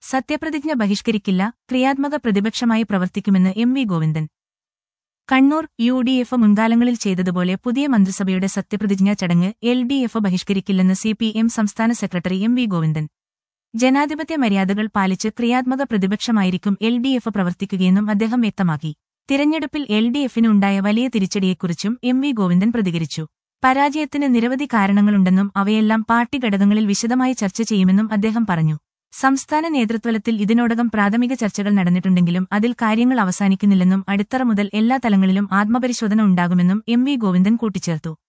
സത്യപ്രതിജ്ഞ ബഹിഷ്കരിക്കില്ല, ക്രിയാത്മക പ്രതിപക്ഷമായി പ്രവർത്തിക്കുമെന്ന് എം.വി. ഗോവിന്ദൻ. കണ്ണൂർ യു.ഡി.എഫ് മുൻകാലങ്ങളിൽ ചെയ്തതുപോലെ പുതിയ മന്ത്രിസഭയുടെ സത്യപ്രതിജ്ഞാ ചടങ്ങ് എൽ.ഡി.എഫ് ബഹിഷ്കരിക്കില്ലെന്ന് സി.പി.എം സംസ്ഥാന സെക്രട്ടറി എം.വി. ഗോവിന്ദൻ. ജനാധിപത്യ മര്യാദകൾ പാലിച്ച് ക്രിയാത്മക പ്രതിപക്ഷമായിരിക്കും എൽ.ഡി.എഫ് പ്രവർത്തിക്കുകയെന്നും അദ്ദേഹം വ്യക്തമാക്കി. തിരഞ്ഞെടുപ്പിൽ എൽ.ഡി.എഫിന് ഉണ്ടായ വലിയ തിരിച്ചടിയെക്കുറിച്ചും എം.വി. ഗോവിന്ദൻ പ്രതികരിച്ചു. പരാജയത്തിന് നിരവധി കാരണങ്ങളുണ്ടെന്നും അവയെല്ലാം പാർട്ടി ഘടകങ്ങളിൽ വിശദമായി ചർച്ച ചെയ്യുമെന്നും അദ്ദേഹം പറഞ്ഞു. സംസ്ഥാന നേതൃത്വത്തിൽ ഇതിനോടകം പ്രാഥമിക ചർച്ചകൾ നടന്നിട്ടുണ്ടെങ്കിലും അതിൽ കാര്യങ്ങൾ അവസാനിക്കുന്നില്ലെന്നും അടിത്തറ മുതൽ എല്ലാ തലങ്ങളിലും ആത്മപരിശോധന ഉണ്ടാകുമെന്നും എം.വി. ഗോവിന്ദൻ കൂട്ടിച്ചേർത്തു.